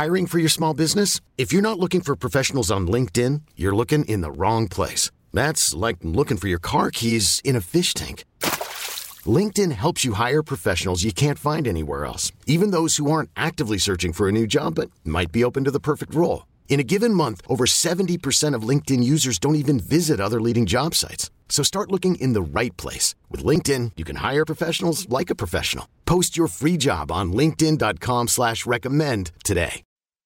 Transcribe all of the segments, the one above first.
Hiring for your small business? If you're not looking for professionals on LinkedIn, you're looking in the wrong place. That's like looking for your car keys in a fish tank. LinkedIn helps you hire professionals you can't find anywhere else, even those who aren't actively searching for a new job but might be open to the perfect role. In a given month, over 70% of LinkedIn users don't even visit other leading job sites. So start looking in the right place. With LinkedIn, you can hire professionals like a professional. Post your free job on linkedin.com/recommend today.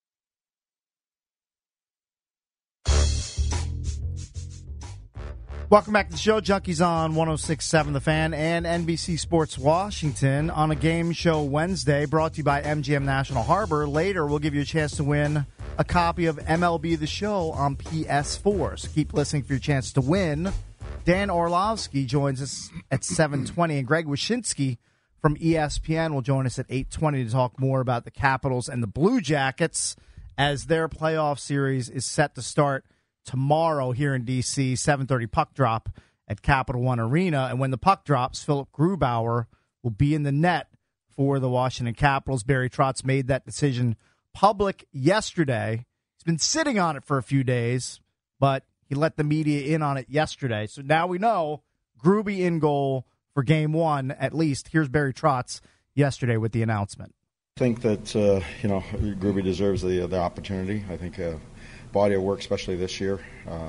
Welcome back to the show. Junkies on 106.7 The Fan and NBC Sports Washington on a game show Wednesday brought to you by MGM National Harbor. Later, we'll give you a chance to win a copy of MLB The Show on PS4. So keep listening for your chance to win. Dan Orlovsky joins us at 7:20, and Greg Wyshynski from ESPN will join us at 8:20 to talk more about the Capitals and the Blue Jackets as their playoff series is set to start tomorrow here in D.C., 7:30 puck drop at Capital One Arena. And when the puck drops, Philip Grubauer will be in the net for the Washington Capitals. Barry Trotz made that decision public yesterday. He's been sitting on it for a few days, but he let the media in on it yesterday. So now we know Gruby in goal for Game 1, at least. Here's Barry Trotz yesterday with the announcement. I think that, Gruby deserves the opportunity. I think body of work, especially this year,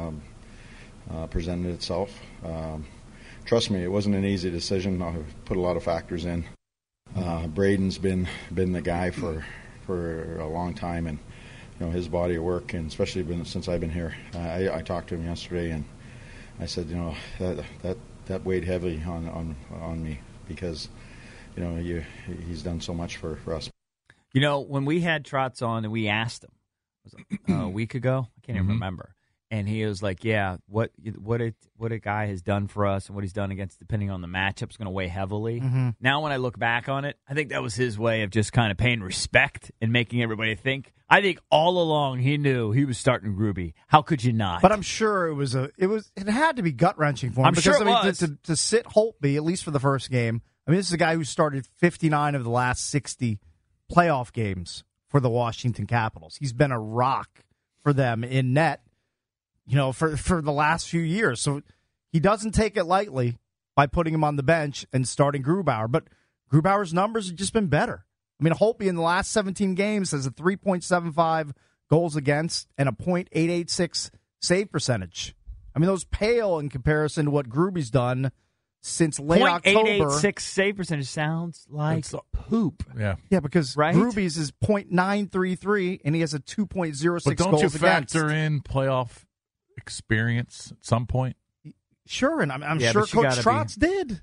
presented itself. Trust me, it wasn't an easy decision. I put a lot of factors in. Braden's been the guy for a long time, and his body of work, and especially since I've been here. I talked to him yesterday, and I said, that weighed heavily on me because, he's done so much for us. When we had Trotz on and we asked him, it was a week ago, I can't even remember, and he was like, "Yeah, what a guy has done for us and what he's done against, depending on the matchup, is going to weigh heavily." Mm-hmm. Now, when I look back on it, I think that was his way of just kind of paying respect and making everybody think. I think all along he knew he was starting Gruby. How could you not? But I'm sure it had to be gut wrenching for him. I'm sure it was. To sit Holtby, at least for the first game. I mean, this is a guy who started 59 of the last 60 playoff games for the Washington Capitals. He's been a rock for them in net, for the last few years. So he doesn't take it lightly by putting him on the bench and starting Grubauer. But Grubauer's numbers have just been better. I mean, Holtby in the last 17 games has a 3.75 goals against and a .886 save percentage. I mean, those pale in comparison to what Gruby's done since late October. .886 save percentage sounds like poop. Yeah, because Gruby's is .933, and he has a 2.06 goals against. But don't you factor in playoff experience at some point? Sure, and I'm sure Coach Trotz did.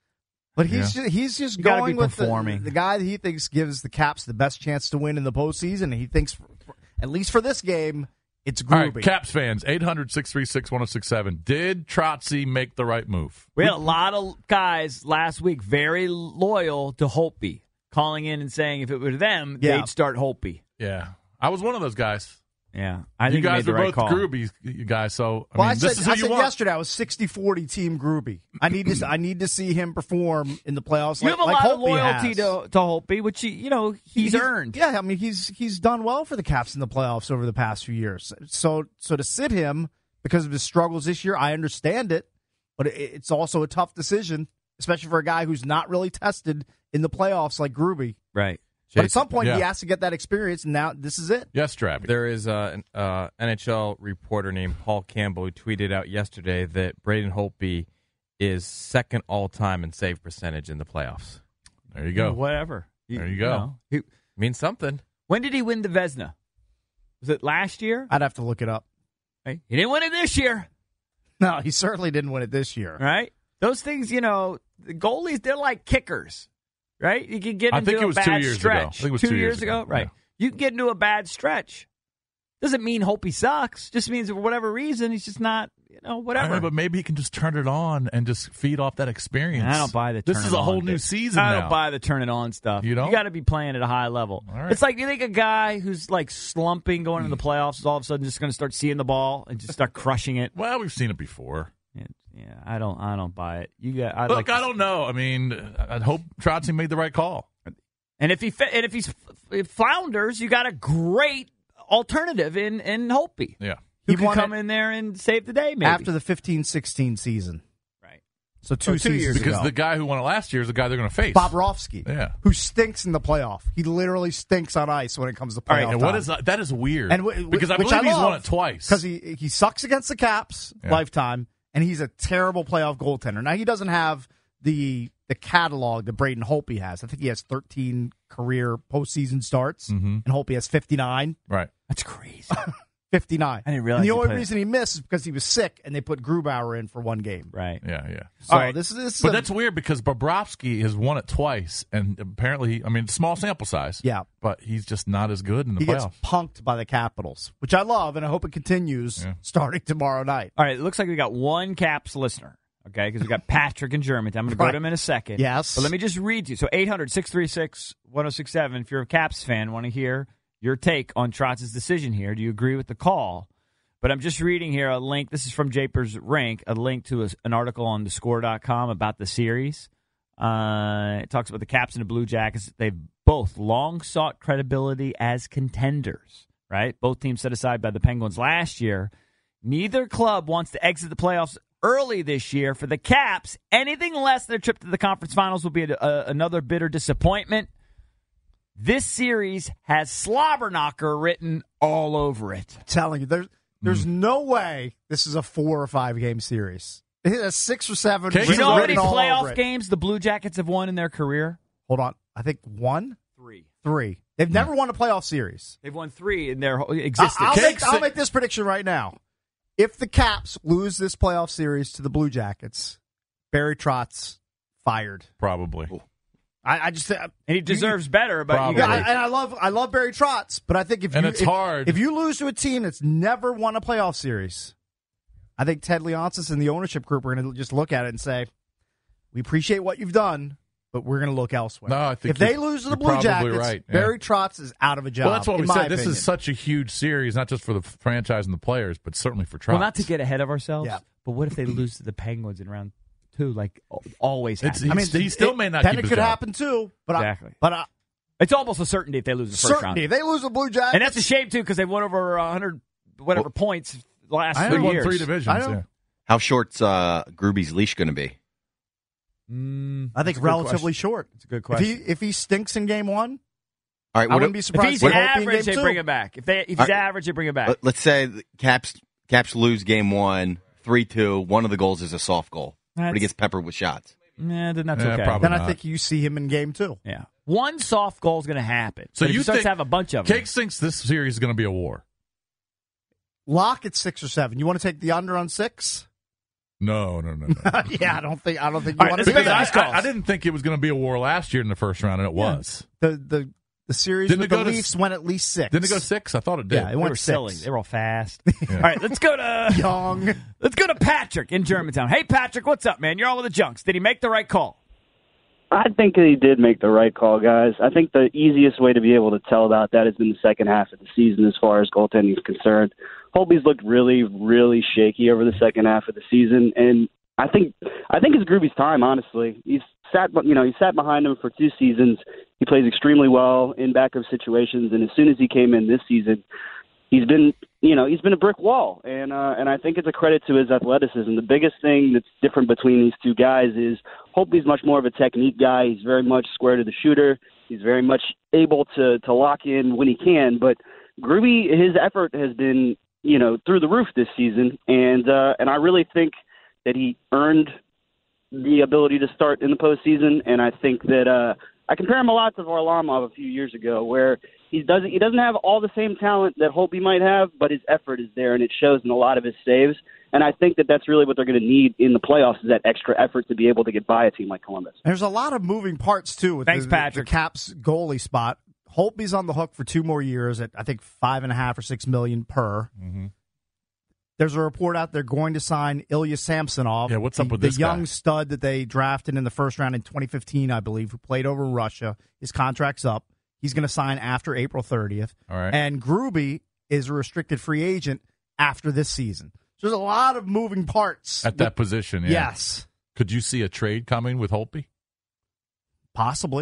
But he's just going with the guy that he thinks gives the Caps the best chance to win in the postseason, and he thinks, at least for this game, it's Gruby. All right, Caps fans, 800-636-1067. Did Trotzy make the right move? We had a lot of guys last week very loyal to Holtby, calling in and saying if it were them, they'd start Holtby. Yeah. I was one of those guys. Yeah, I think you guys are both Gruby, you guys. So I said want. Yesterday I was 60-40 team Gruby. I need to see him perform in the playoffs. You have a lot of loyalty to Holtby, which he's earned. Yeah, I mean he's done well for the Caps in the playoffs over the past few years. So to sit him because of his struggles this year, I understand it, but it's also a tough decision, especially for a guy who's not really tested in the playoffs like Gruby. Right. But at some point, he has to get that experience, and now this is it. Yes, Travis. There is an NHL reporter named Paul Campbell who tweeted out yesterday that Braden Holtby is second all-time in save percentage in the playoffs. There you go. Whatever. There you go. Means something. When did he win the Vezina? Was it last year? I'd have to look it up. Right. He didn't win it this year. No, he certainly didn't win it this year. Right? Those things, the goalies, they're like kickers. Right? You can get into a bad stretch. I think it was 2 years ago. Right. Yeah. You can get into a bad stretch. Doesn't mean Holtby sucks. Just means for whatever reason, he's just not, whatever. I know, but maybe he can just turn it on and just feed off that experience. I don't buy the turn it on. This is a whole new season now. I don't buy the turn it on stuff. You don't? You got to be playing at a high level. All right. It's like, you think a guy who's like slumping going into the playoffs is all of a sudden just going to start seeing the ball and just start crushing it? Well, we've seen it before. Yeah, I don't buy it. I don't know. I mean, I hope Trotzy made the right call. And if he flounders, you got a great alternative in Holtby. Yeah. Who can come in there and save the day, maybe. After the 15-16 season. Right. So two seasons because ago. the guy who won it last year is the guy they're going to face. Bobrovsky. Yeah. Who stinks in the playoff. He literally stinks on ice when it comes to playoff. All right, and time. what is that? Is weird. And because I believe he's won it twice. Because he sucks against the Caps lifetime, and he's a terrible playoff goaltender. Now, he doesn't have the catalog that Braden Holtby has. I think he has 13 career postseason starts, and Holtby has 59. Right. That's crazy. 59. I didn't realize. And the only reason he missed is because he was sick, and they put Grubauer in for one game. Right. Yeah. So All right. this is but that's weird because Bobrovsky has won it twice, and apparently, I mean, small sample size. Yeah. But he's just not as good in the he playoffs. gets punked by the Capitals, which I love, and I hope it continues starting tomorrow night. All right, it looks like we got one Caps listener, okay, because we got Patrick in Germantown. I'm going to go to him in a second. Yes. But let me just read you. So 800-636-1067, if you're a Caps fan, want to hear your take on Trotz's decision here. Do you agree with the call? But I'm just reading here a link. This is from Japers Rank, a link to an article on thescore.com about the series. It talks about the Caps and the Blue Jackets. They've both long sought credibility as contenders, right? Both teams set aside by the Penguins last year. Neither club wants to exit the playoffs early this year. For the Caps, anything less than a trip to the conference finals will be another bitter disappointment. This series has Slobberknocker written all over it. I'm telling you, there's no way this is a 4 or 5 game series. It has 6 or 7. Okay. Do you know how many written all over playoff it. games the Blue Jackets have won in their career? Hold on. I think 1? 3. 3. They've never won a playoff series. They've won 3 in their whole existence. I'll make this prediction right now. If the Caps lose this playoff series to the Blue Jackets, Barry Trotz fired. Probably. I just And he deserves better, but Probably. you and got I love Barry Trotz, but I think it's hard. If you lose to a team that's never won a playoff series, I think Ted Leonsis and the ownership group are going to just look at it and say, "We appreciate what you've done, but we're going to look elsewhere." No, I think if they lose to the Blue probably Jackets, right. Yeah. Barry Trotz is out of a job. Well, that's what we in my said. This opinion. is such a huge series, not just for the franchise and the players, but certainly for Trotz. Well, not to get ahead of ourselves, Yeah. but what if they lose to the Penguins in round 2, like always happens? He still may not Then keep it his could job. happen too. But Exactly. But It's almost a certainty if they lose the first certainty, round. if they lose the Blue Jackets, And that's a shame, too, because they've won over 100 points the last I 3 know. They won years. 3 divisions. I know. Yeah. How short's Gruby's leash going to be? I think relatively short. It's a good question. If he stinks in game 1, All right, I wouldn't be If surprised. he's if he won't be in average, game they 2. bring him back. If he's average, they bring him back. let's say the Caps lose game 1, 3-2. One of the goals is a soft goal, but he gets peppered with shots. Nah, then that's Yeah, okay. probably. Then I not. think you see him in game 2. Yeah. One soft goal is going to happen. So But if you he starts think to have a bunch of them. Cakes thinks this series is going to be a war? Lock at 6 or 7. You want to take the under on 6? No. Yeah, I don't think you All right, want to let's do make that. it I didn't think it was going to be a war last year in the first round, and it was. The series Didn't with it the go to- Leafs went at least 6. Didn't it go 6? I thought it did. Yeah, it They went were 6. silly. They were all fast. All right, let's go to Young. let's go to Patrick in Germantown. Hey, Patrick, what's up, man? You're on with the Junks. Did he make the right call? I think he did make the right call, guys. I think the easiest way to be able to tell about that is in the second half of the season as far as goaltending is concerned. Holtby's looked really, really shaky over the second half of the season, and I think it's Gruby's time, honestly. He sat behind him for 2 seasons. He plays extremely well in backup situations, and as soon as he came in this season, he's been a brick wall, and I think it's a credit to his athleticism. The biggest thing that's different between these two guys is Holtby's much more of a technique guy. He's very much square to the shooter. He's very much able to lock in when he can. But Gruby, his effort has been through the roof this season, and I really think that he earned the ability to start in the postseason. And I think that I compare him a lot to Varlamov a few years ago, where he doesn't have all the same talent that Holtby might have, but his effort is there, and it shows in a lot of his saves. And I think that that's really what they're going to need in the playoffs, is that extra effort to be able to get by a team like Columbus. There's a lot of moving parts, too, with Thanks, the Patrick. Caps goalie spot. Holtby's on the hook for 2 more years at, I think, $5.5 or $6 million per. Mm-hmm. There's a report out there going to sign Ilya Samsonov. Yeah, what's up with the this young guy? stud that they drafted in the first round in 2015, I believe, who played over in Russia. His contract's up. He's going to sign after April 30th. All right. And Gruby is a restricted free agent after this season. So there's a lot of moving parts. At that position, yeah. Yes. Could you see a trade coming with Holtby? Possibly.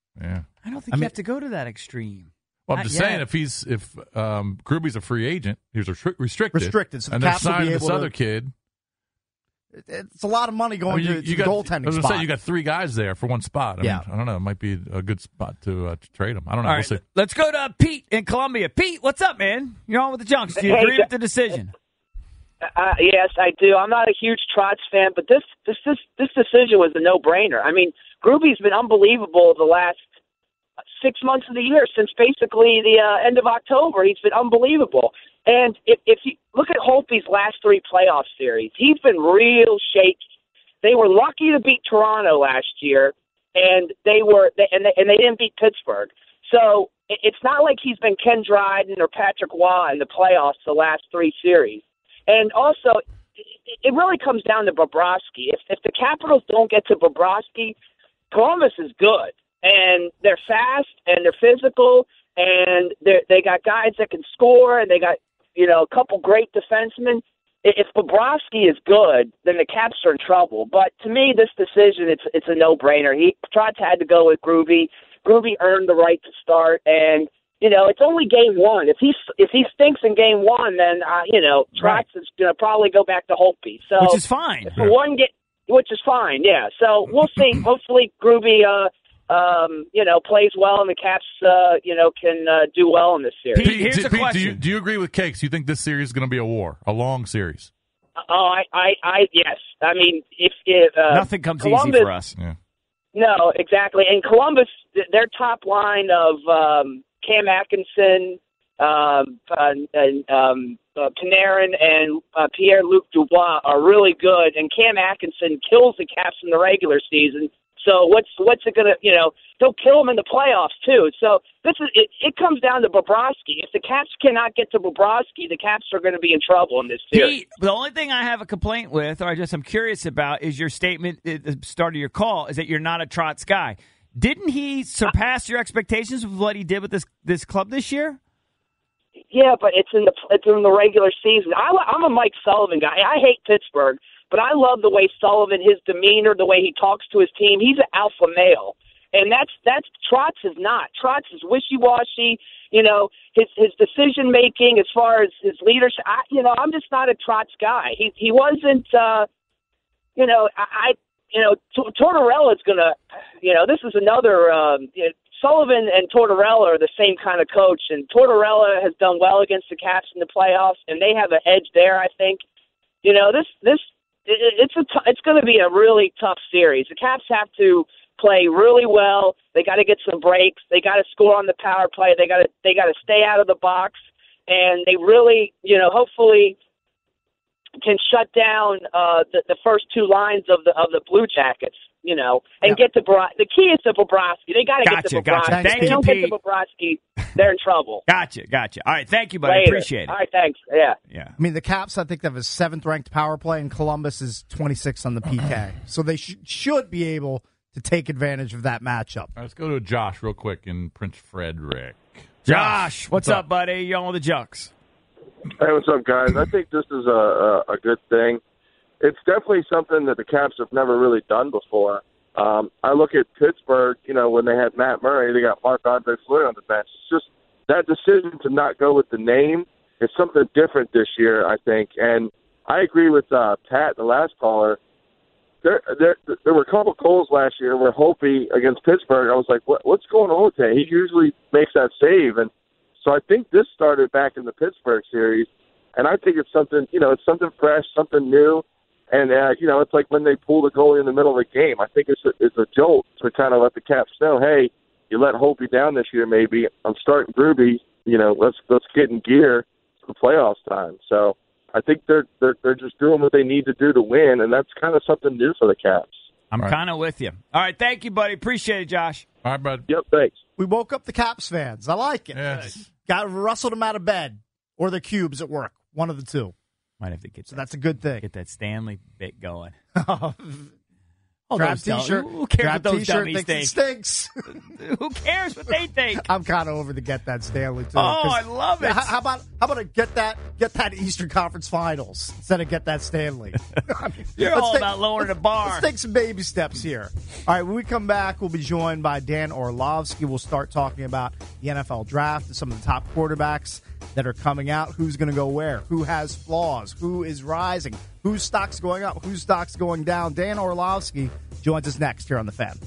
Yeah. I don't think you have to go to that extreme. Well, I'm just saying, if Gruby's a free agent, he was restricted. So and the they're Caps will be signing able this other kid. It's a lot of money going to the goaltending I was spot. say you got 3 guys there for one spot. I mean, I don't know. It might be a good spot to trade him. I don't know. All We'll right, see. let's go to Pete in Columbia. Pete, what's up, man? You're on with the Junks. Do you agree with the decision? Yes, I do. I'm not a huge Trotz fan, but this decision was a no-brainer. I mean, Gruby's been unbelievable the last 6 months of the year, since basically the end of October. He's been unbelievable. And if you look at Holtby's last 3 playoff series, he's been real shaky. They were lucky to beat Toronto last year, and they didn't beat Pittsburgh. So it's not like he's been Ken Dryden or Patrick Waugh in the playoffs the last 3 series. And also, it really comes down to Bobrovsky. If the Capitals don't get to Bobrovsky, Columbus is good. And they're fast, and they're physical, and they got guys that can score, and they got, a couple great defensemen. If Bobrovsky is good, then the Caps are in trouble. But to me, this decision, it's a no-brainer. Trotz had to go with Gruby. Gruby earned the right to start, and it's only game 1. If he stinks in game 1, then Trotz is going to probably go back to Holtby. So which is fine. Which is fine, yeah. So we'll see. Hopefully, Gruby, plays well, and the Caps, can do well in this series. Pete, here's a question. Do you agree with Cakes? You think this series is going to be a war, a long series? Oh, yes. I mean, if nothing comes Columbus, easy for us. Yeah. No, exactly. And Columbus, their top line of Cam Atkinson, Panarin, and Pierre-Luc Dubois are really good, and Cam Atkinson kills the Caps in the regular season. So what's it gonna? They'll kill him in the playoffs too. So it comes down to Bobrovsky. If the Caps cannot get to Bobrovsky, the Caps are going to be in trouble in this series. Pete, the only thing I have a complaint with, or I'm curious about, is your statement at the start of your call is that you're not a Trotz guy. Didn't he surpass your expectations with what he did with this club this year? Yeah, but it's in the regular season. I'm a Mike Sullivan guy. I hate Pittsburgh. But I love the way Sullivan, his demeanor, the way he talks to his team. He's an alpha male, and that's Trotz is not. Trotz is wishy-washy. His decision making as far as his leadership. I'm just not a Trotz guy. He wasn't. Tortorella is gonna. This is another. Sullivan and Tortorella are the same kind of coach, and Tortorella has done well against the Caps in the playoffs, and they have an edge there. I think. It's going to be a really tough series. The Caps have to play really well. They got to get some breaks. They got to score on the power play. They got to stay out of the box, and they really, hopefully, can shut down the first 2 lines of the Blue Jackets. And get to the key is to Bobrovsky. They got to get to Bobrovsky. Gotcha. If they don't get to Bobrovsky, they're in trouble. Gotcha. All right, thank you, buddy. Later. Appreciate it. All right, thanks. Yeah. I mean, the Caps, I think, have a 7th-ranked power play, and Columbus is 26th on the PK. So they should be able to take advantage of that matchup. All right, let's go to Josh real quick in Prince Frederick. Josh, what's up, buddy? You're on with the Junks. Hey, what's up, guys? I think this is a good thing. It's definitely something that the Caps have never really done before. I look at Pittsburgh, when they had Matt Murray, they got Marc-Andre Fleury on the bench. It's just that decision to not go with the name is something different this year, I think. And I agree with Pat, the last caller. There were a couple goals last year where Holtby against Pittsburgh, I was like, what's going on with that? He usually makes that save. And so I think this started back in the Pittsburgh series. And I think it's something, it's something fresh, something new. And, it's like when they pull the goalie in the middle of the game. I think it's a jolt to kind of let the Caps know, hey, you let Holtby down this year maybe. I'm starting Gruby. Let's get in gear for playoffs time. So I think they're just doing what they need to do to win, and that's kind of something new for the Caps. I'm kind of with you. All right, thank you, buddy. Appreciate it, Josh. All right, bud. Yep, thanks. We woke up the Caps fans. I like it. Yes. Got rustled them out of bed or their cubes at work. One of the two. Might have to get that's a good thing. Get that Stanley bit going. Grab T-shirt. Who cares Grab what those T-shirt dummies think? It stinks. Who cares what they think? I'm kind of over to get that Stanley too. Oh, I love it. How about I get Get that Eastern Conference Finals instead of get that Stanley. I mean, You're all about lowering the bar. Let's take some baby steps here. All right, when we come back, we'll be joined by Dan Orlovsky. We'll start talking about the NFL draft and some of the top quarterbacks that are coming out. Who's going to go where? Who has flaws? Who is rising? Whose stock's going up? Whose stock's going down? Dan Orlovsky joins us next here on The Fan.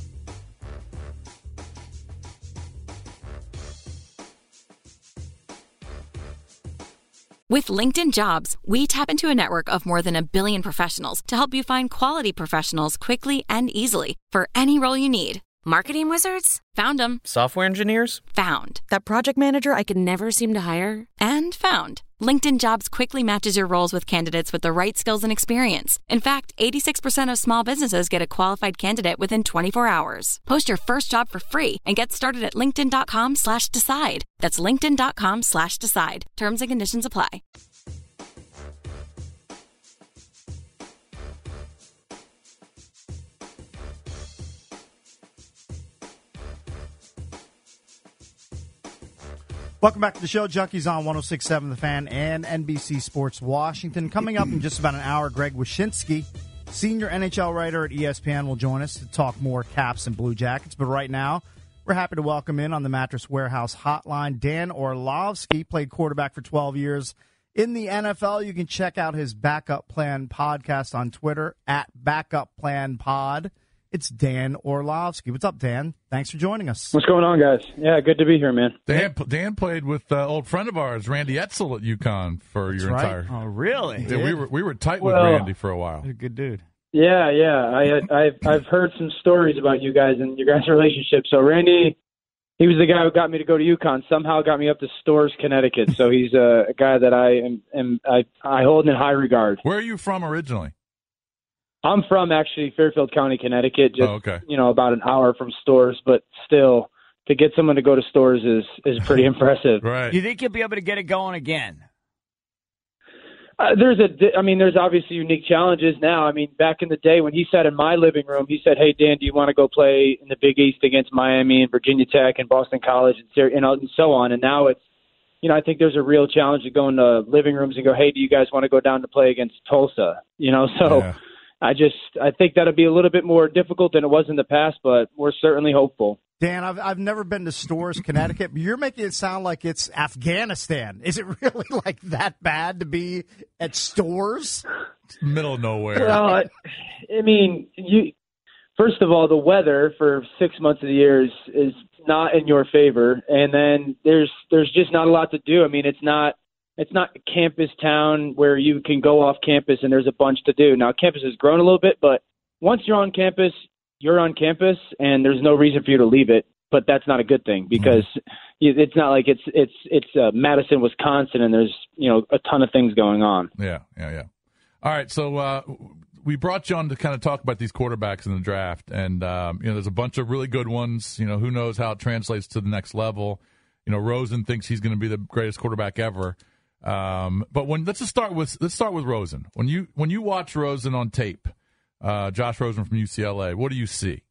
With LinkedIn Jobs, we tap into a network of more than 1 billion professionals to help you find quality professionals quickly and easily for any role you need. Marketing wizards? Found them. Software engineers? Found. That project manager I could never seem to hire? And found. LinkedIn Jobs quickly matches your roles with candidates with the right skills and experience. In fact, 86% of small businesses get a qualified candidate within 24 hours. Post your first job for free and get started at linkedin.com/decide. That's linkedin.com/decide. Terms and conditions apply. Welcome back to the show. Junkies on 106.7 The Fan and NBC Sports Washington. Coming up in just about an hour, Greg Wyshynski, senior NHL writer at ESPN, will join us to talk more Caps and Blue Jackets. But right now, we're happy to welcome in on the Mattress Warehouse hotline Dan Orlovsky. Played quarterback for 12 years in the NFL. You can check out his Backup Plan podcast on Twitter at Backup Plan Pod. It's Dan Orlovsky. What's up, Dan? Thanks for joining us. What's going on, guys? Yeah, good to be here, man. Dan played with an old friend of ours, Randy Edsel, at UConn for your entire. Oh, really? Yeah, we were tight with Randy for a while. He's a good dude. Yeah. I've heard some stories about you guys and your guys' relationship. So Randy, he was the guy who got me to go to UConn. Somehow got me up to Storrs, Connecticut. So he's a guy that I hold in high regard. Where are you from originally? I'm from actually Fairfield County, Connecticut, just okay. About an hour from Storrs, but still, to get someone to go to Storrs is pretty impressive. Right. You think you'll be able to get it going again? There's obviously unique challenges now. I mean, back in the day when he sat in my living room, he said, "Hey Dan, do you want to go play in the Big East against Miami and Virginia Tech and Boston College and so on?" And now it's, I think there's a real challenge to go into living rooms and go, "Hey, do you guys want to go down to play against Tulsa?" So. Yeah. I think that'll be a little bit more difficult than it was in the past, but we're certainly hopeful. Dan, I've never been to Storrs, Connecticut, but you're making it sound like it's Afghanistan. Is it really like that bad to be at Storrs? It's middle of nowhere. Well, I mean, first of all, the weather for 6 months of the year is not in your favor, and then there's just not a lot to do. I mean, it's not a campus town where you can go off campus and there's a bunch to do. Now, campus has grown a little bit, but once you're on campus, and there's no reason for you to leave it. But that's not a good thing because it's not like it's Madison, Wisconsin, and there's a ton of things going on. Yeah. All right, so we brought you on to kind of talk about these quarterbacks in the draft, and there's a bunch of really good ones. Who knows how it translates to the next level. Rosen thinks he's going to be the greatest quarterback ever. But let's start with Rosen. When you watch Rosen on tape, Josh Rosen from UCLA, what do you see?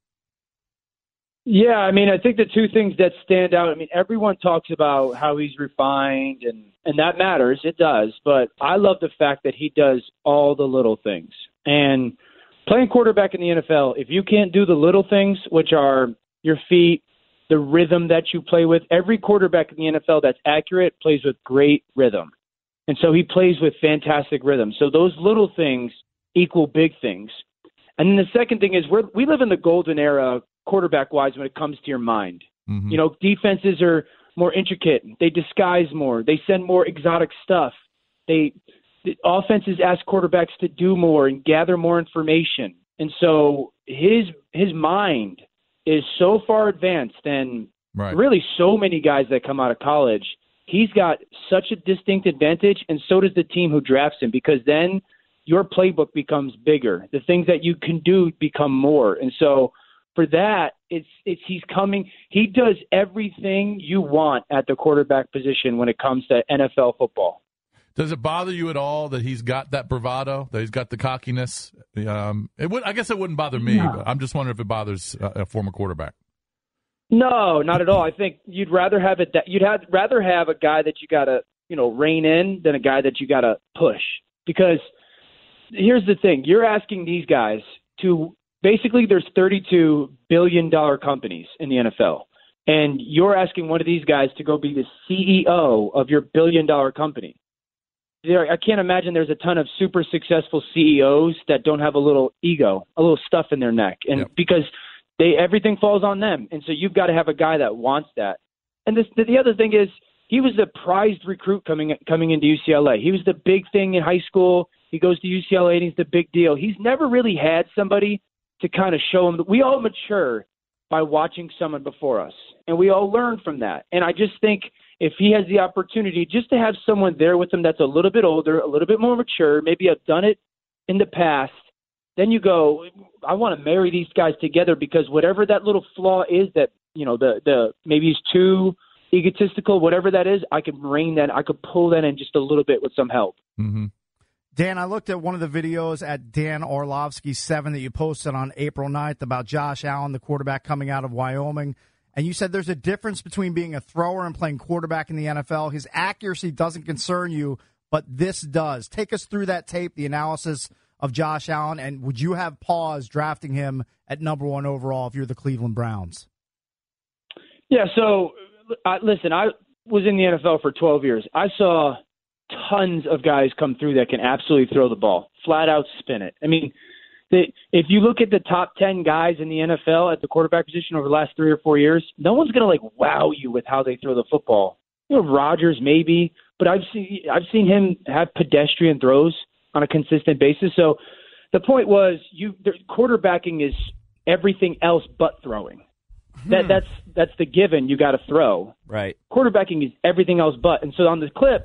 Yeah, I mean, I think the two things that stand out, I mean, everyone talks about how he's refined, and that matters. It does. But I love the fact that he does all the little things. And playing quarterback in the NFL, if you can't do the little things, which are your feet, the rhythm that you play with, every quarterback in the NFL that's accurate plays with great rhythm. And so he plays with fantastic rhythm. So those little things equal big things. And then the second thing is we live in the golden era quarterback-wise when it comes to your mind. Mm-hmm. Defenses are more intricate. They disguise more. They send more exotic stuff. The offenses ask quarterbacks to do more and gather more information. And so his mind is so far advanced, and really so many guys that come out of college, he's got such a distinct advantage, and so does the team who drafts him, because then your playbook becomes bigger. The things that you can do become more. And so for that, he's coming. He does everything you want at the quarterback position when it comes to NFL football. Does it bother you at all that he's got that bravado, that he's got the cockiness? I guess it wouldn't bother me, but I'm just wondering if it bothers a former quarterback. No, not at all. I think you'd rather have a guy that you got to rein in than a guy that you got to push. Because here's the thing. You're asking these guys to basically there's 32 billion-dollar companies in the NFL. And you're asking one of these guys to go be the CEO of your billion-dollar company. I can't imagine there's a ton of super successful CEOs that don't have a little ego, a little stuff in their neck. And because everything falls on them. And so you've got to have a guy that wants that. And the other thing is he was the prized recruit coming into UCLA. He was the big thing in high school. He goes to UCLA and he's the big deal. He's never really had somebody to kind of show him that we all mature by watching someone before us. And we all learn from that. And I just think if he has the opportunity just to have someone there with him that's a little bit older, a little bit more mature, maybe have done it in the past, then you go, I want to marry these guys together because whatever that little flaw is that, the maybe he's too egotistical, whatever that is, I could rein that, I could pull that in just a little bit with some help. Mm-hmm. Dan, I looked at one of the videos at Dan Orlovsky 7 that you posted on April 9th about Josh Allen, the quarterback coming out of Wyoming. And you said there's a difference between being a thrower and playing quarterback in the NFL. His accuracy doesn't concern you, but this does. Take us through that tape, the analysis of Josh Allen, and would you have pause drafting him at number 1 overall if you're the Cleveland Browns? Yeah, so, listen, I was in the NFL for 12 years. I saw tons of guys come through that can absolutely throw the ball, flat out spin it. I mean, if you look at the top 10 guys in the NFL at the quarterback position over the last 3 or 4 years, no one's going to wow you with how they throw the football. Rodgers maybe, but I've seen him have pedestrian throws on a consistent basis. So the point was, quarterbacking is everything else but throwing. That's the given. You got to throw. Right. Quarterbacking is everything else but. And so on the clip,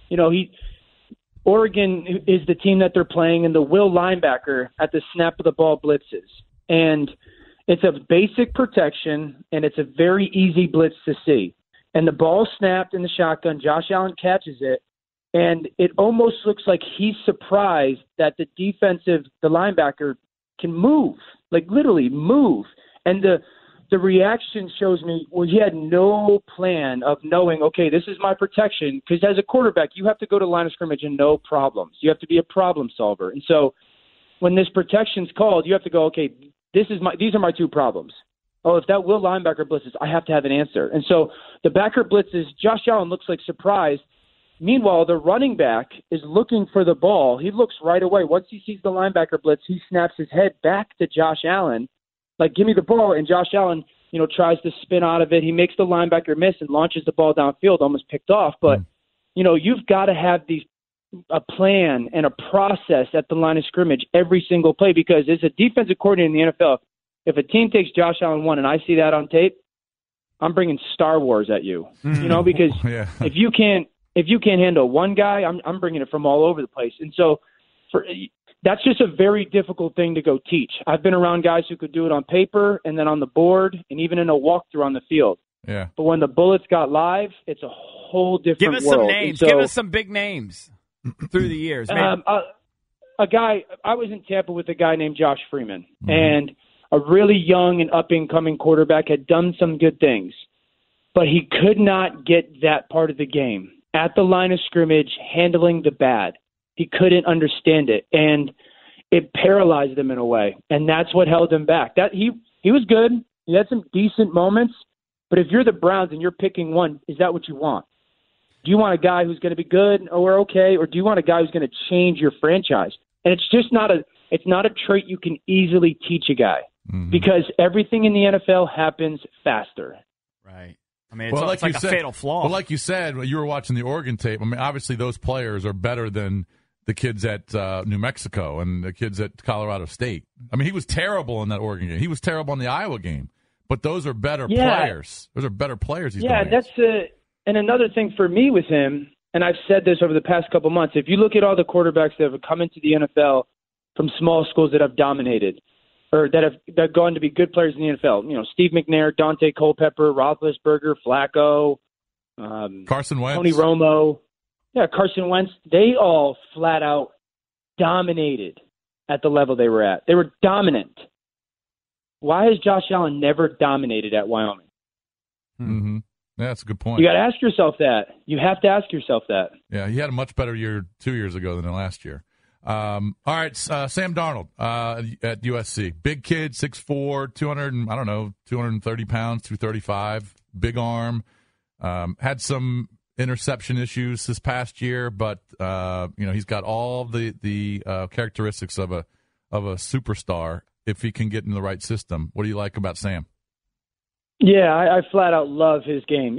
Oregon is the team that they're playing, and the will linebacker at the snap of the ball blitzes. And it's a basic protection, and it's a very easy blitz to see. And the ball snapped in the shotgun. Josh Allen catches it, and it almost looks like he's surprised that the linebacker can move, like literally move. And the reaction shows me, well, he had no plan of knowing, okay, this is my protection. Because as a quarterback, you have to go to line of scrimmage and no problems. You have to be a problem solver. And so when this protection's called, you have to go, okay, these are my 2 problems. Oh, if that will linebacker blitzes, I have to have an answer. And so the backer blitzes, Josh Allen looks like surprised. Meanwhile, the running back is looking for the ball. He looks right away. Once he sees the linebacker blitz, he snaps his head back to Josh Allen. Like, give me the ball, and Josh Allen, tries to spin out of it. He makes the linebacker miss and launches the ball downfield, almost picked off. But, you've got to have a plan and a process at the line of scrimmage every single play, because as a defensive coordinator in the NFL, if a team takes Josh Allen 1 and I see that on tape, I'm bringing Star Wars at you, because if you can't handle one guy, I'm bringing it from all over the place. And so that's just a very difficult thing to go teach. I've been around guys who could do it on paper and then on the board and even in a walkthrough on the field. Yeah. But when the bullets got live, it's a whole different world. Give us some names. Give us some big names through the years. A guy, I was in Tampa with a guy named Josh Freeman, and a really young and up-and-coming quarterback, had done some good things, but he could not get that part of the game. At the line of scrimmage, handling the bad. He couldn't understand it, and it paralyzed him in a way, and that's what held him back. That he was good. He had some decent moments, but if you're the Browns and you're picking one, is that what you want? Do you want a guy who's going to be good or okay, or do you want a guy who's going to change your franchise? And it's just not a trait you can easily teach a guy, because everything in the NFL happens faster. Right. I mean, it's like a fatal flaw. Well, like you said, you were watching the Oregon tape. I mean, obviously those players are better than the kids at New Mexico and the kids at Colorado State. I mean, he was terrible in that Oregon game. He was terrible in the Iowa game. But those are better players. Those are better players. And another thing for me with him, and I've said this over the past couple months, if you look at all the quarterbacks that have come into the NFL from small schools that have dominated, or that have gone to be good players in the NFL, Steve McNair, Dante Culpepper, Roethlisberger, Flacco, Carson Wentz, Tony Romo. Yeah, Carson Wentz, they all flat out dominated at the level they were at. They were dominant. Why has Josh Allen never dominated at Wyoming? Mm-hmm. Yeah, that's a good point. You got to ask yourself that. You have to ask yourself that. Yeah, he had a much better year 2 years ago than last year. All right, Sam Darnold at USC. Big kid, 6'4", 230 pounds, 235, big arm. Had some interception issues this past year, but he's got all the characteristics of a superstar if he can get in the right system. What do you like about Sam? Yeah, I flat out love his game.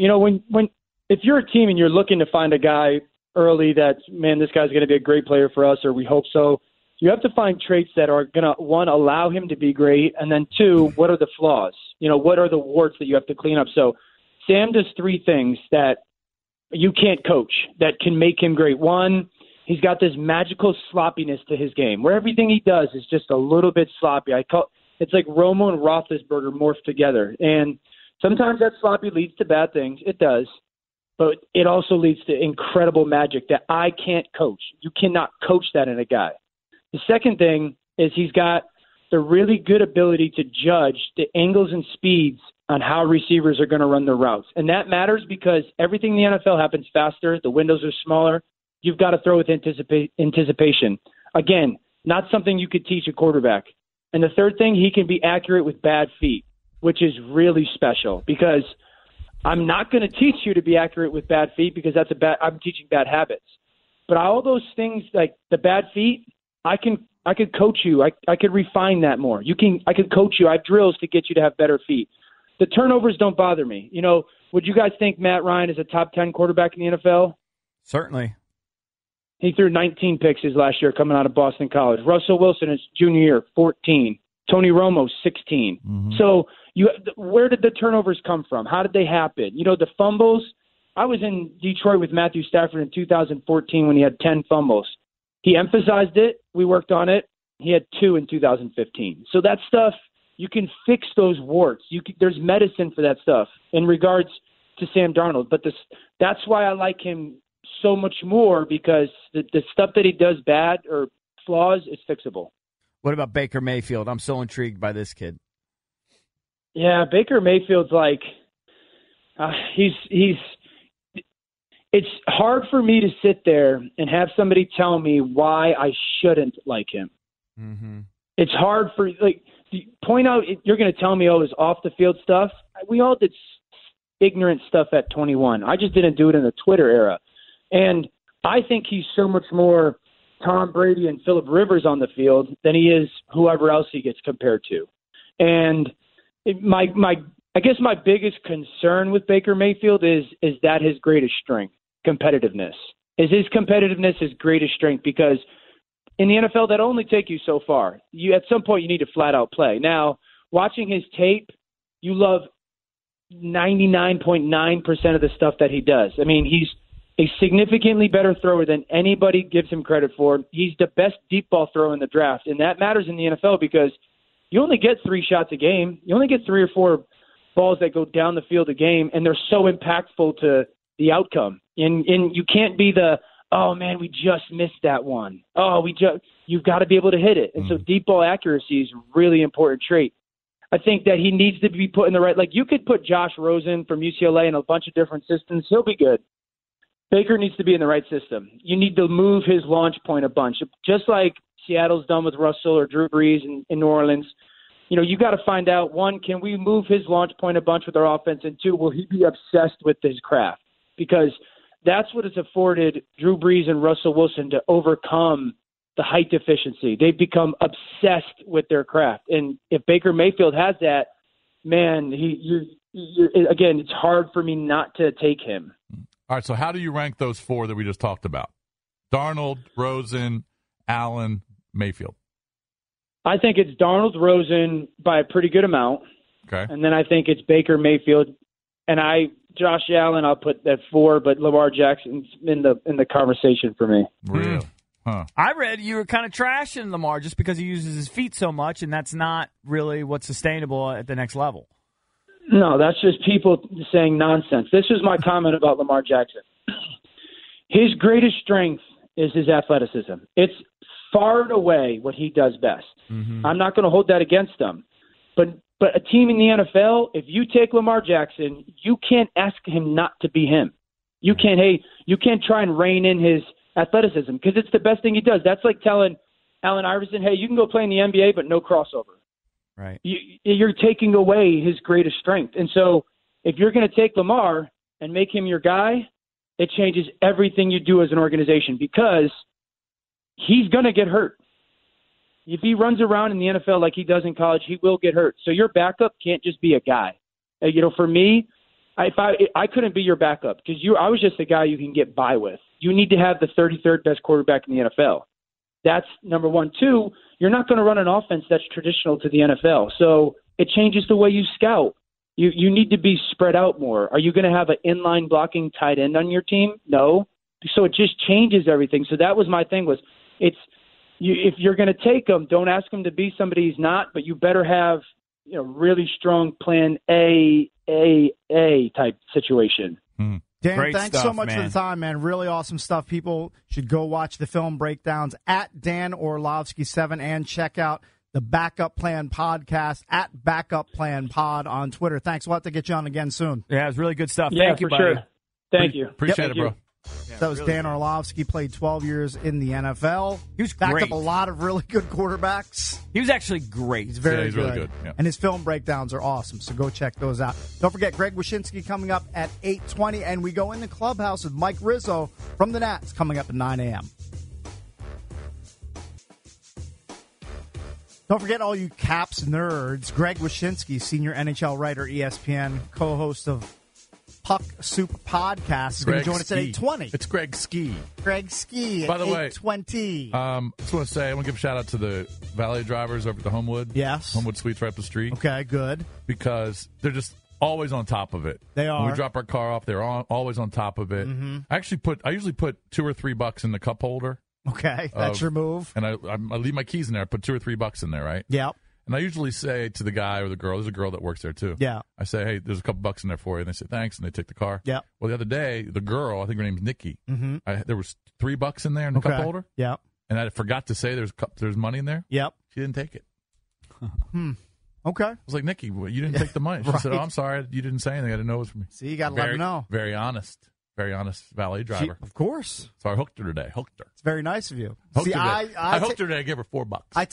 If you're a team and you're looking to find a guy early that, man, this guy's going to be a great player for us, or we hope so, you have to find traits that are going to, one, allow him to be great, and then two, what are the flaws? What are the warts that you have to clean up? So Sam does three things that you can't coach that can make him great. One, he's got this magical sloppiness to his game where everything he does is just a little bit sloppy. It's like Romo and Roethlisberger morphed together. And sometimes that sloppy leads to bad things. It does. But it also leads to incredible magic that I can't coach. You cannot coach that in a guy. The second thing is he's got the really good ability to judge the angles and speeds on how receivers are going to run their routes. And that matters because everything in the NFL happens faster. The windows are smaller. You've got to throw with anticipation. Again, not something you could teach a quarterback. And the third thing, he can be accurate with bad feet, which is really special because I'm not going to teach you to be accurate with bad feet because I'm teaching bad habits. But all those things like the bad feet, I could coach you. I could refine that more. I could coach you. I have drills to get you to have better feet. The turnovers don't bother me. Would you guys think Matt Ryan is a top 10 quarterback in the NFL? Certainly. He threw 19 picks his last year coming out of Boston College. Russell Wilson, his junior year, 14. Tony Romo, 16. Mm-hmm. So where did the turnovers come from? How did they happen? The fumbles. I was in Detroit with Matthew Stafford in 2014 when he had 10 fumbles. He emphasized it. We worked on it. He had 2 in 2015. So that stuff, you can fix those warts. There's medicine for that stuff in regards to Sam Darnold. But that's why I like him so much more because the stuff that he does bad or flaws is fixable. What about Baker Mayfield? I'm so intrigued by this kid. Yeah, Baker Mayfield's like he's. It's hard for me to sit there and have somebody tell me why I shouldn't like him. Mm-hmm. It's hard for point out. You're going to tell me, it's off the field stuff. We all did ignorant stuff at 21. I just didn't do it in the Twitter era, and I think he's so much more Tom Brady and Phillip Rivers on the field than he is whoever else he gets compared to. And I guess my biggest concern with Baker Mayfield is that his greatest strength, competitiveness. Is his competitiveness his greatest strength? Because in the NFL, that only take you so far. At some point, you need to flat out play. Now, watching his tape, you love 99.9% of the stuff that he does. I mean, he's a significantly better thrower than anybody gives him credit for. He's the best deep ball thrower in the draft, and that matters in the NFL because you only get 3 shots a game. You only get 3 or 4 balls that go down the field a game, and they're so impactful to the outcome. And you can't be oh, man, we just missed that one. You've got to be able to hit it. And so deep ball accuracy is a really important trait. I think that he needs to be put in the right – you could put Josh Rosen from UCLA in a bunch of different systems. He'll be good. Baker needs to be in the right system. You need to move his launch point a bunch, just like Seattle's done with Russell or Drew Brees in New Orleans. You got to find out, 1, can we move his launch point a bunch with our offense? And 2, will he be obsessed with his craft? Because that's what has afforded Drew Brees and Russell Wilson to overcome the height deficiency. They've become obsessed with their craft. And if Baker Mayfield has that, man, again, it's hard for me not to take him. All right, so how do you rank those 4 that we just talked about? Darnold, Rosen, Allen, Mayfield. I think it's Darnold, Rosen by a pretty good amount. Okay. And then I think it's Baker Mayfield. And Josh Allen, I'll put at 4, but Lamar Jackson's in the conversation for me. Really? Huh. I read you were kind of trashing Lamar just because he uses his feet so much, and that's not really what's sustainable at the next level. No, that's just people saying nonsense. This is my comment about Lamar Jackson. His greatest strength is his athleticism. It's far and away what he does best. Mm-hmm. I'm not going to hold that against him. But But a team in the NFL, if you take Lamar Jackson, you can't ask him not to be him. You can't try and rein in his athleticism because it's the best thing he does. That's like telling Allen Iverson, hey, you can go play in the NBA, but no crossover. Right. You're taking away his greatest strength. And so if you're going to take Lamar and make him your guy, it changes everything you do as an organization because he's going to get hurt. If he runs around in the NFL like he does in college, he will get hurt. So your backup can't just be a guy. For me, I couldn't be your backup because I was just a guy you can get by with. You need to have the 33rd best quarterback in the NFL. That's number one. Two, you're not going to run an offense that's traditional to the NFL. So it changes the way you scout. You need to be spread out more. Are you going to have an inline blocking tight end on your team? No. So it just changes everything. So that was my thing was if you're going to take him, don't ask him to be somebody he's not, but you better have really strong plan A type situation. Dan, Great thanks stuff, so much man. for the time, man. Really awesome stuff. People should go watch the film breakdowns at Dan Orlovsky 7 and check out the Backup Plan podcast at Backup Plan Pod on Twitter. Thanks. We'll have to get you on again soon. Yeah, it was really good stuff. Yeah, Thank you, for buddy. sure. Thank you. Appreciate it, bro. That was Dan Orlovsky, played 12 years in the NFL. He was backed great. up a lot of really good quarterbacks. He was actually great. He's very he's good. really good. Yeah. And his film breakdowns are awesome, so go check those out. Don't forget Greg Wyshynski coming up at 8:20, and we go in the clubhouse with Mike Rizzo from the Nats coming up at 9 a.m. Don't forget all you Caps nerds. Greg Wyshynski, senior NHL writer, ESPN, co-host of Puck Soup Podcast, is going to join us at 8:20. It's Greg Ski. Greg Ski at By the way, 8:20. I just want to say, I want to give a shout out to the valet drivers over at the Homewood. Yes. Homewood Suites right up the street. Okay, good. Because they're just always on top of it. They are. When we drop our car off, they're always on top of it. Mm-hmm. I usually put $2 or $3 in the cup holder. Okay, that's your move. And I leave my keys in there. I put $2 or $3 in there, right? Yep. And I usually say to the guy or the girl, there's a girl that works there too. Yeah. I say, hey, there's a couple bucks in there for you. And they say, thanks. And they take the car. Yeah. Well, the other day, the girl, I think her name's Nikki, Mm-hmm. there was $3 in there in the cup holder. Yep. And I forgot to say there's money in there. Yep. She didn't take it. Okay. I was like, Nikki, you didn't take the money. She said, oh, I'm sorry. You didn't say anything. I didn't know it was for me. See, you got to let her know. Very honest. Very honest valet driver. Of course. So I hooked her today. It's very nice of you. Hooked See, her today. I hooked her today. I gave her $4. I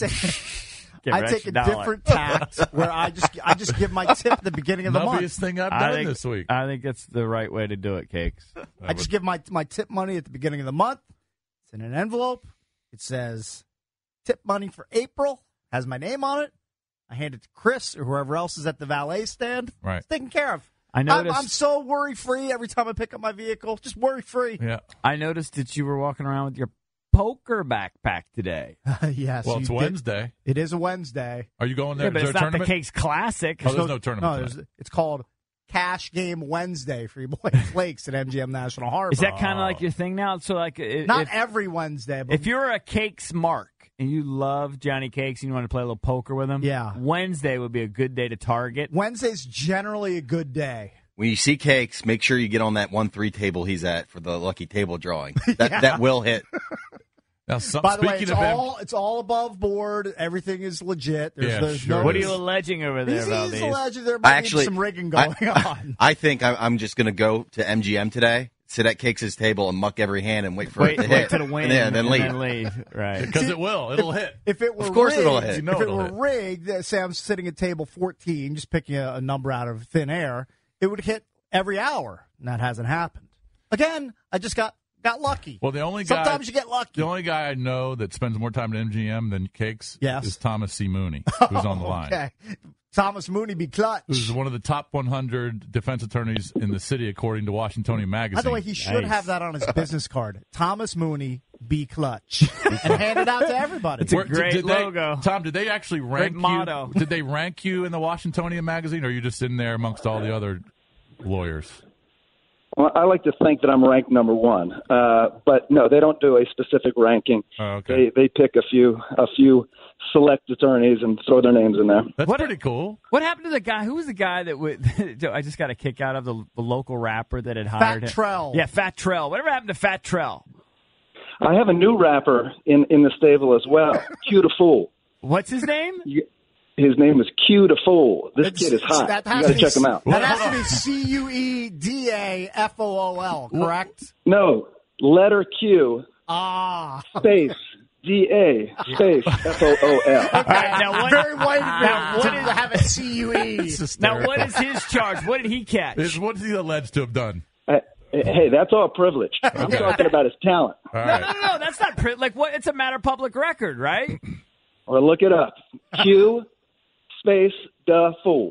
take a different tact where I just give my tip at the beginning of the month. Nubbiest thing I've done this week. I think that's the right way to do it, Cakes. I just give my tip money at the beginning of the month. It's in an envelope. It says tip money for April. Has my name on it. I hand it to Chris or whoever else is at the valet stand. Right. It's taken care of. I noticed. I'm so worry-free every time I pick up my vehicle. Just worry-free. Yeah. I noticed that you were walking around with your poker backpack today. Yes. Well, it's Wednesday. It is a Wednesday. Are you going there? Yeah, but Is it's there a not the tournament? Cakes Classic. Oh, there's no tournament. No, it's called Cash Game Wednesday for your boy Flakes at MGM National Harbor. Is that kind of like your thing now? So, like, Not every Wednesday, but if you're a Cakes mark and you love Johnny Cakes and you want to play a little poker with him, Yeah. Wednesday would be a good day to target. Wednesday's generally a good day. When you see Cakes, make sure you get on that 1-3 table he's at for the lucky table drawing. That will hit. Now, By the way, it's all above board. Everything is legit. There's no. What are you alleging over there, He's Valdez? alleging there might be some rigging going on. I think I'm just going to go to MGM today, sit at Cakes' table, and muck every hand and wait for it to hit. Wait to the win, and then leave. Right. Because it will. It'll hit. If it were Of course rigged, it'll hit. You know if it it'll were hit. rigged, Sam's sitting at table 14, just picking a number out of thin air, it would hit every hour. And that hasn't happened. Again, I just got lucky. Well, the only guy. Sometimes you get lucky. The only guy I know that spends more time at MGM than Cakes is Thomas C. Mooney, who's on the line. Okay. Thomas Mooney be clutch. Who's one of the top 100 defense attorneys in the city, according to Washingtonian Magazine. By the way, he should have that on his business card. Thomas Mooney, be clutch. And hand it out to everybody. It's a great logo. Tom, did they actually rank you? motto. Did they rank you in the Washingtonian Magazine, or are you just in there amongst all the other lawyers? Well, I like to think that I'm ranked number one, but no, they don't do a specific ranking. Oh, okay. They pick a few select attorneys and throw their names in there. That's pretty cool. What happened to the guy? Who was the guy that I just got a kick out of, the local rapper that had hired him? Fat Trell. Yeah, Fat Trell. Whatever happened to Fat Trell? I have a new rapper in the stable as well, Cue the Fool. What's his name? His name is Q the Fool. This kid is hot. That You has got to to check be- him out. That has to be CUEDAFOOL, correct? No, letter Q, space, DA, space, FOOL. All right, now what, Very white now what is, have a CUE. now what is his charge? What did he catch? What is he alleged to have done? Hey, that's all privilege. I'm talking about his talent. All No, that's not like what? It's a matter of public record, right? Or look it up. Q, space, the fool.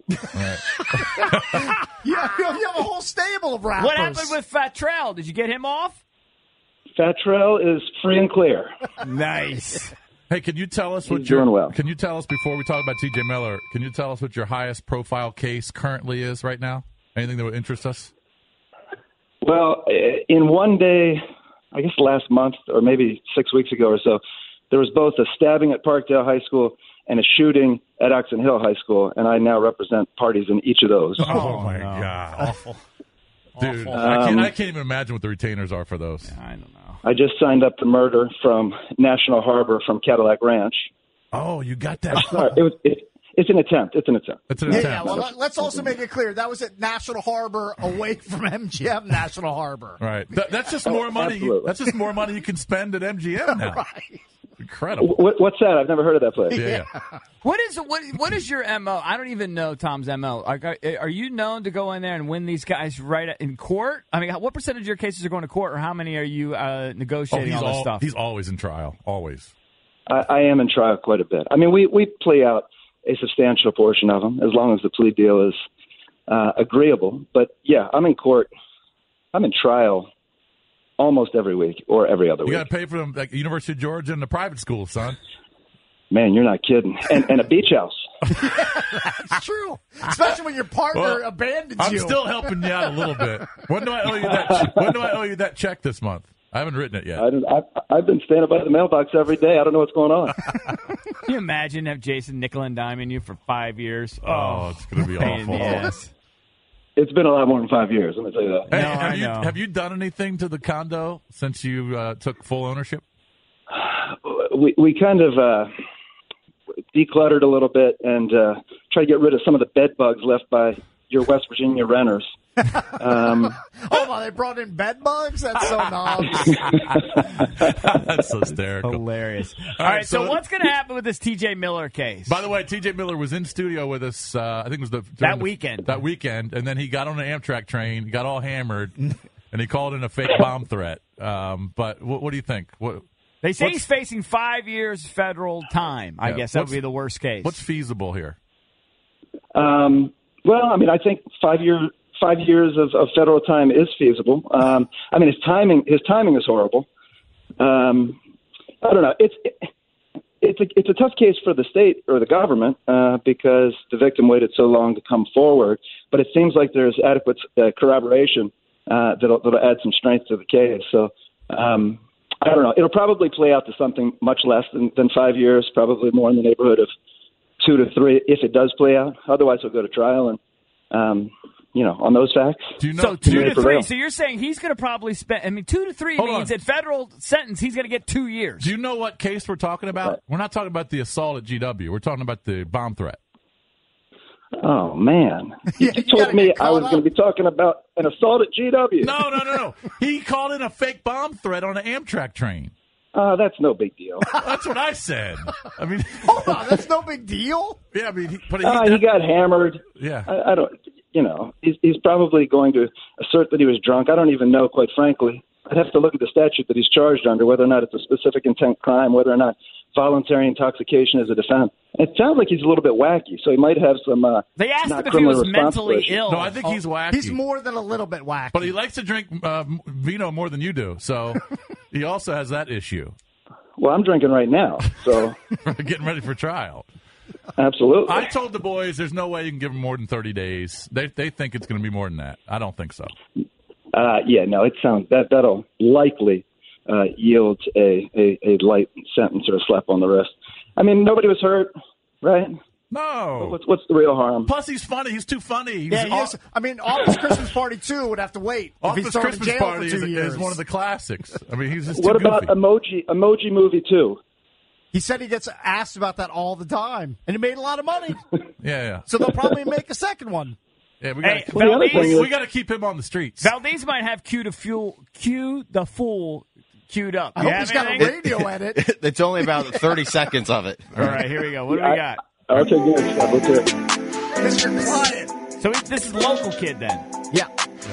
You have a whole stable of rappers. What happened with Fat Trell? Did you get him off? Fat Trell is free and clear. Nice. Hey, can you tell us what He's doing well. Can you tell us before we talk about TJ Miller? Can you tell us what your highest profile case currently is right now? Anything that would interest us? Well, in one day, I guess last month or maybe 6 weeks ago or so, there was both a stabbing at Parkdale High School and a shooting at Oxon Hill High School, and I now represent parties in each of those. Oh, my God. Awful. Dude, I can't even imagine what the retainers are for those. I don't know. I just signed up the murder from National Harbor from Cadillac Ranch. Oh, you got that. Sorry, it's an attempt. It's an attempt. It's an Yeah, well, let's also make it clear that was at National Harbor, away from MGM National Harbor. Right. That's just more money. Absolutely. That's just more money you can spend at MGM now. Right. Incredible. What's that? I've never heard of that place. Yeah. What is your MO? I don't even know Tom's MO. Are you known to go in there and win these guys right in court? I mean, what percentage of your cases are going to court, or how many are you negotiating all this stuff? He's always in trial. Always. I am in trial quite a bit. I mean, we play out a substantial portion of them as long as the plea deal is agreeable. But, yeah, I'm in court. I'm in trial almost every week or every other week. You got to pay for them, like University of Georgia and the private school, son. Man, you're not kidding. And a beach house. That's true. Especially when your partner abandons you. I'm still helping you out a little bit. When do I owe you that check this month? I haven't written it yet. I've been standing by the mailbox every day. I don't know what's going on. Can you imagine have Jason nickel and diming you for 5 years? Oh, it's going to be pain in the awful. ass. It's been a lot more than 5 years, let me tell you that. Hey, have you done anything to the condo since you took full ownership? We kind of decluttered a little bit and tried to get rid of some of the bed bugs left by your West Virginia renters. Hold on, they brought in bed bugs? That's so nice. That's so hysterical. Hilarious. All right, so what's going to happen with this TJ Miller case? By the way, TJ Miller was in studio with us, I think it was that weekend. That weekend, and then he got on an Amtrak train, he got all hammered, and he called in a fake bomb threat. But what do you think? They say he's facing 5 years federal time. I guess that would be the worst case. What's feasible here? Well, I mean, I think 5 years of federal time is feasible. I mean, his timing is horrible. I don't know. It's a tough case for the state or the government because the victim waited so long to come forward. But it seems like there's adequate corroboration that'll add some strength to the case. So I don't know. It'll probably play out to something much less than 5 years, probably more in the neighborhood of 2 to 3 if it does play out. Otherwise, we'll go to trial and, on those facts. So 2 to 3. So you're saying he's going to probably spend, 2 to 3 means at federal sentence, he's going to get 2 years. Do you know what case we're talking about? Right. We're not talking about the assault at GW. We're talking about the bomb threat. Oh, man. You told me I was going to be talking about an assault at GW. No. He called in a fake bomb threat on an Amtrak train. That's no big deal. That's what I said. I mean, hold on, that's no big deal. Yeah, I mean, he got hammered. Yeah, I don't. He's probably going to assert that he was drunk. I don't even know, quite frankly. I'd have to look at the statute that he's charged under, whether or not it's a specific intent crime, whether or not voluntary intoxication is a defense. It sounds like he's a little bit wacky, so he might have some. They asked him if he was mentally ill. No, I think he's wacky. He's more than a little bit wacky. But he likes to drink vino more than you do, so he also has that issue. Well, I'm drinking right now, so getting ready for trial. Absolutely. I told the boys there's no way you can give them more than 30 days. They think it's going to be more than that. I don't think so. It sounds that'll likely yield a light sentence or a slap on the wrist. I mean, nobody was hurt, right? No. What's the real harm? Plus, he's funny. He's too funny. Office Christmas Party 2 would have to wait. Office Christmas Party is one of the classics. I mean, he's just What too about goofy. Emoji Movie 2? He said he gets asked about that all the time, and he made a lot of money. Yeah. So they'll probably make a second one. Yeah, we got to keep him on the streets. Valdez might have Q the Fool queued up. I hope he's got a radio edit. It's only about 30 seconds of it. All right, here we go. What do we got? Okay, good. Let's hear it. This is your client. So this is local kid then? Yeah.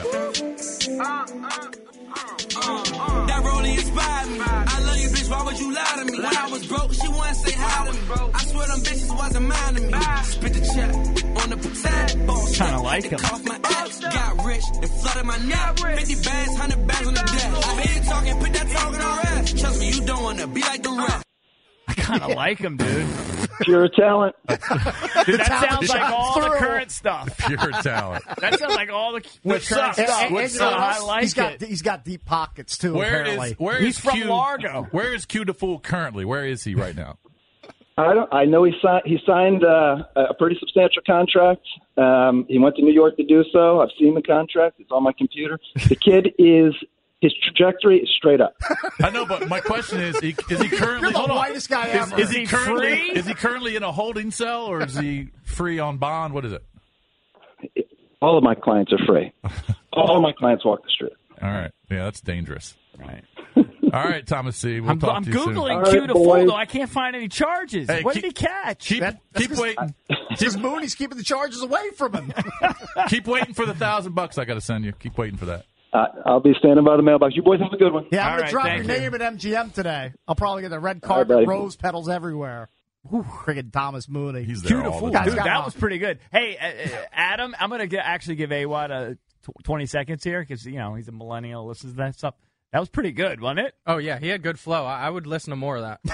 That rolling inspired me. I love you, bitch. Why would you lie to me? When I was broke, she wouldn't say hi to me. I swear them bitches wasn't mine to me. Spit the check on the potato. Kind of like him. Off my ass, got rich and flooded my neck. 50 bags, 100 bags on the deck. I hear you talking, put that talking on rest. Trust me, you don't want to be like the rest. I kind of like him, dude. Pure talent. Dude, that sounds like all the current stuff. Pure talent. That sounds like all the current stuff. I like it. He's got deep pockets, too, apparently. He's from Largo. Where is Q the Fool currently? Where is he right now? I know he signed a pretty substantial contract. He went to New York to do so. I've seen the contract. It's on my computer. The kid his trajectory is straight up. I know, but my question is he currently? You're the whitest guy ever. Is he currently in a holding cell, or is he free on bond? What is it? All of my clients are free. All of my clients walk the street. All right, yeah, that's dangerous. Right. All right, Thomas C. We'll I'm talk to you soon. Googling Q the Fool, though. I can't find any charges. Hey, what did he catch? Keep waiting. Because Mooney's keeping the charges away from him. Keep waiting for the $1,000 I got to send you. Keep waiting for that. I'll be standing by the mailbox. You boys have a good one. Yeah, I'm going to drop your name at MGM today. I'll probably get the red carpet, rose petals everywhere. Friggin' Thomas Mooney. He's there all the time. Dude, that was pretty good. Hey, Adam, I'm going to actually give AWOD 20 seconds here because, he's a millennial, listens to that stuff. That was pretty good, wasn't it? Oh, yeah. He had good flow. I would listen to more of that.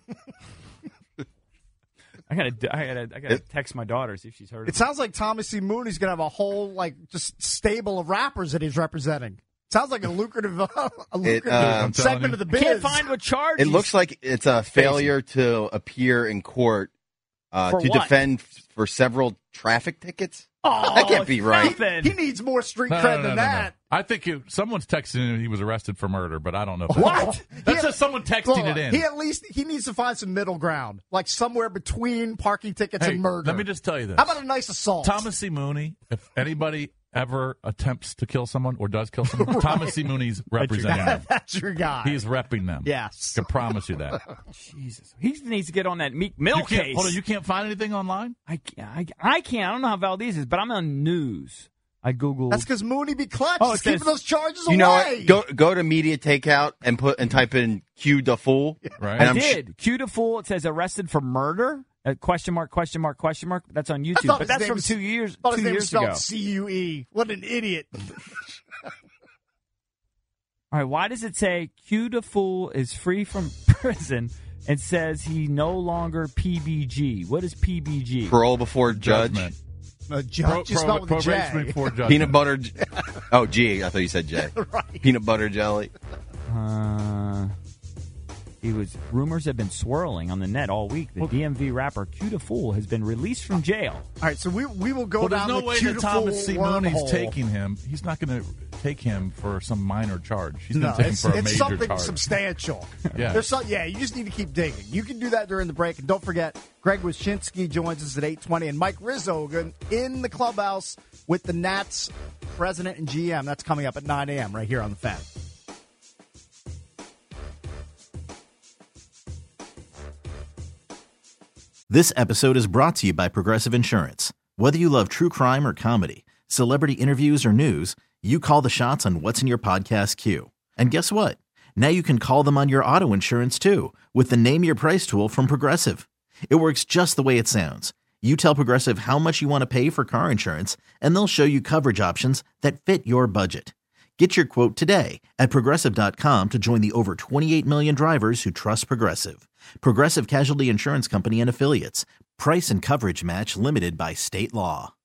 I gotta text my daughter, see if she's heard it. It sounds like Thomas C. Mooney's going to have a whole, just stable of rappers that he's representing. Sounds like a lucrative segment of the biz. Can't find what charge. It looks like it's a failure to appear in court to defend for several traffic tickets. Oh, that can't be right. He needs more street cred than that. I think someone's texting him he was arrested for murder, but I don't know. What? That's just someone texting it in. He needs to find some middle ground, like somewhere between parking tickets and murder. Let me just tell you this. How about a nice assault? Thomas C. Mooney, if anybody ever attempts to kill someone or does kill someone, right. Thomas C. Mooney's representing them. That's your guy. He's repping them. Yes. I can promise you that. Jesus. He needs to get on that Meek Mill case. Hold on, you can't find anything online? I can't. I don't know how Valdez is, but I'm on news. I Googled. That's because Mooney be clutch. He's keeping those charges away. You know what? Go to Media Takeout and type in Q the Fool. Right. I did. Q the Fool. It says arrested for murder. Question mark. That's on YouTube. But that's from 2 years. 2 years ago. CUE. What an idiot. All right. Why does it say Q the Fool is free from prison and says he no longer PBG? What is PBG? Parole before judge. Judge is spelled with a J. Before judgment. Peanut butter. Oh, G. I thought you said J. Right. Peanut butter jelly. Rumors have been swirling on the net all week. The DMV rapper Q the Fool has been released from jail. All right, so we will go down there's no the way Q that the Thomas C. Fool Mooney's wormhole. taking him. He's not going to take him for some minor charge. He's going to take him for a major charge. It's something substantial. Yeah. You just need to keep digging. You can do that during the break. And don't forget, Greg Wyshynski joins us at 8:20, and Mike Rizzo in the clubhouse with the Nats president and GM. That's coming up at 9 a.m. right here on the Fan. This episode is brought to you by Progressive Insurance. Whether you love true crime or comedy, celebrity interviews or news, you call the shots on what's in your podcast queue. And guess what? Now you can call them on your auto insurance too with the Name Your Price tool from Progressive. It works just the way it sounds. You tell Progressive how much you want to pay for car insurance, and they'll show you coverage options that fit your budget. Get your quote today at Progressive.com to join the over 28 million drivers who trust Progressive. Progressive Casualty Insurance Company and Affiliates. Price and coverage match limited by state law.